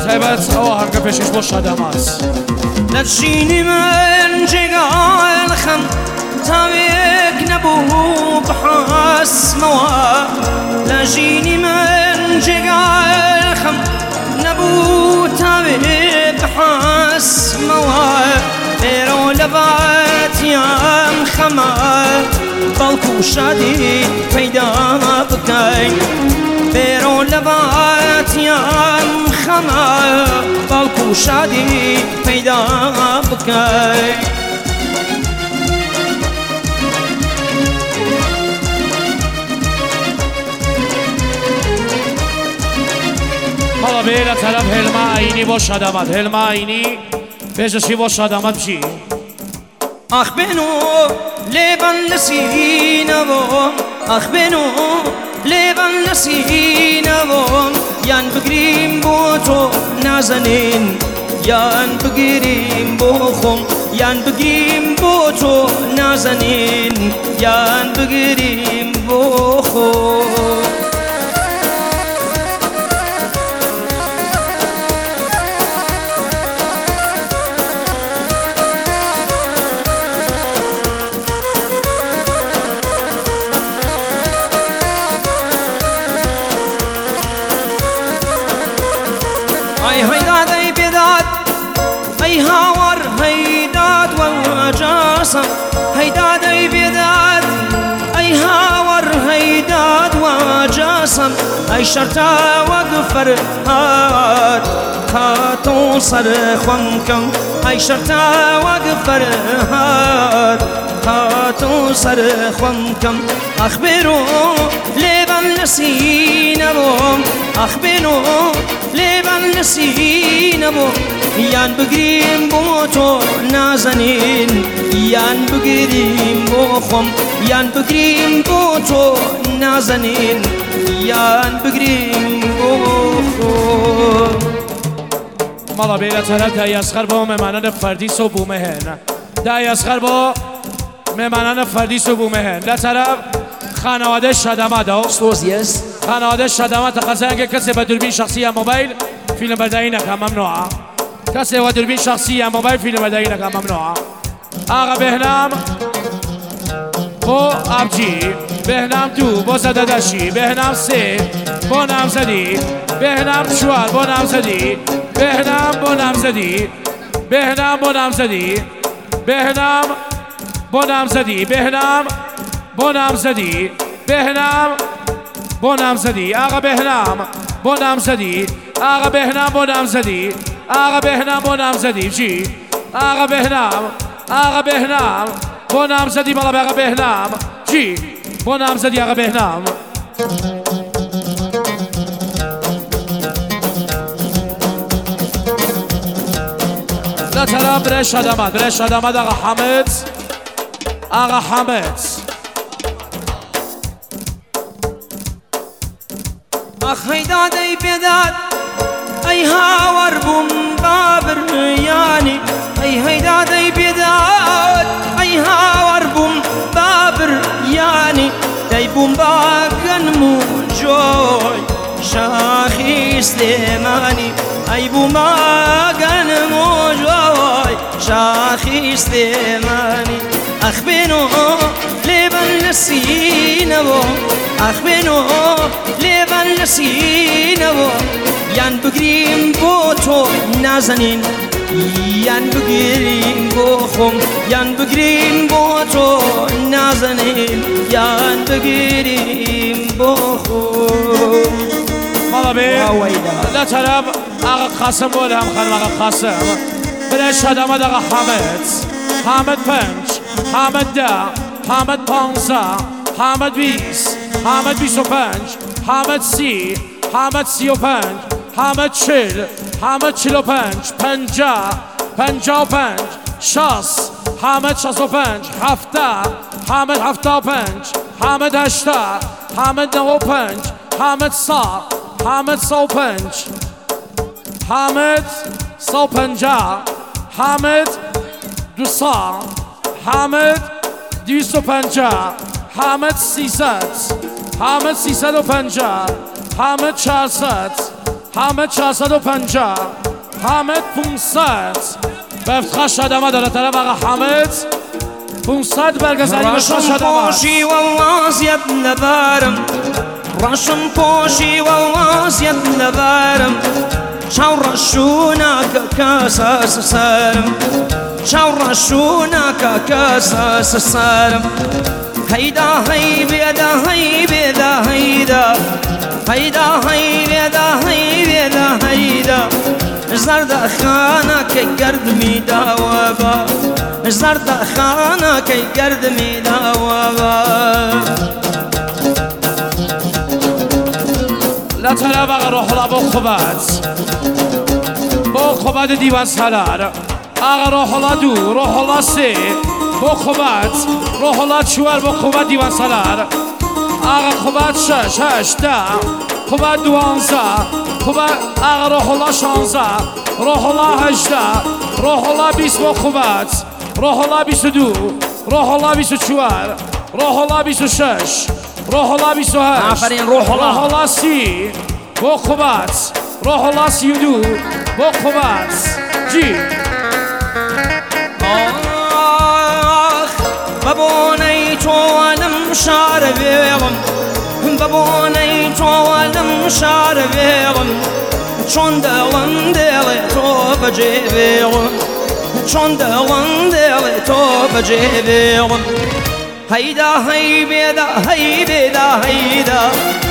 تایبت آهنگ پیشش با شدمت نشینی من جگال خم تاویک نبو بحس موا نشینی من جگال خم نبو تاویک بحس موا ایرو لبات یام خما بلکو شادی پیدا بکن ایرو لبات یام خما بلکو شادی پیدا بکن حالا بیل طرف هلما عینی با شدمت هلما عینی پیششی با شدمت چی؟ آخ بنو لیبان نسینوم آخ بنو لیبان نسینوم یان بگریم با تو نازنین یان بگیریم با خم یان بگیریم با تو نازنین یان بگیریم با خم هيداد اي بيداد اي هاور هيداد وجاسم هيداد اي بيداد اي هاور هيداد وجاسم اي شرطا وقفر هاد خاتون صرخ ومكم اي شرطا وقفر هاد خاتون صرخ ومكم اخبروا ليبان نسينهم اخبروا ليبان نسينهم يان بقريم بوتو نازنين يان بقريم بوخم يان بقريم بوتو نازنين يان بقريم بوخم مالا بیل طرف دایی اسخر با مهمانان فردیس و بومهن دایی اسخر با مهمانان فردیس و بومهن در طرف خانواده شدمت خانواده شدمت خواستن که کسی با دوربین شخصی یا موبایل فیلم برداری نکنه ممنوعه کسی با دوربین شخصی یا موبایل فیلم برداری نکنه ممنوعه آقا بهنام با ابجی بهنام دو با زددشی بهنام سه با نامزدی بهنام چوار با نامزدی بهنام با نامزدی بهنام با نامزدی بهنام با نامزدی بهنام با نامزدی بهنام با نامزدی آقا بهنام با نامزدی آقا بهنام با نامزدی آقا بهنام با نامزدی چی آقا بهنام با نامزدی بالا آقا بهنام چی با نامزدی آقا بهنام لا ترى بريش هدمات آقا حمد آقا حمد اخ هيداد اي بيداد اي هاور بوم بابر يعني اي هيداد اي بيداد اي هاور بوم بابر يعني داي بوم باقن مو جوي شاخي سليماني اي بوم باقن مو جوي شاخي سليماني اخ بينو ليبن نسينو اخ بينو ليبن نسينو يان بقريم بوتو نازنين يان بقريم بوخم يان بقريم بوتو نازنين يان بقريم بوخم مالا بي لا ترى آقا قاسم بوله هم خانم آقا قاسم بريش هدمات آقا حامد پنج حامد ده حامد 15 حامد 20 حامد 25 حامد 30 حامد 35 حامد 40 حامد 45 55 60 حامد 65 70 حامد 75 حامد 80 حامد 95 حامد 100 حامد 105 حامد 150 حامد 200 حامد 250 حامد 300 حامد 350 حامد 400 حامد 450 حامد 500 به افتخار شادامه داره طرف آقا حامد 500 برگزاری به شادامه پوشی و واسیت نبارم راشم پوشی و واسیت نبارم شاو رشوناك كاساس سارم شاو رشوناك كاساس سارم هيدا هي بيدا هي بيدا هيدا هيدا هي بيدا هي بيدا هيدا زرد خانه كي قرد ميدا وبا زرد خانه كي قرد ميدا وبا لا طرف آقا روح الله با خوبت دیوان سالار آقا روح الله 2 روح الله 3 با خوبت روح الله 4 با خوبت دیوان سالار آقا خوبت 6 8 10 خوبت 12 خوبت آقا روح الله 16 روح الله 18 روح الله 20 با خوبت روح الله 22 روح الله 24 روح الله 26 روح الله 28 آفرین روح الله 30 با خوبت روح الله 32 با خوبت جی آخ ببونی توانم شار بیغم ببونی توانم شار بیغم چون دلم دل تو بجی بیغم چون دلم دل تو بجی بیغم هيدا هي بيدا هي بيدا هيدا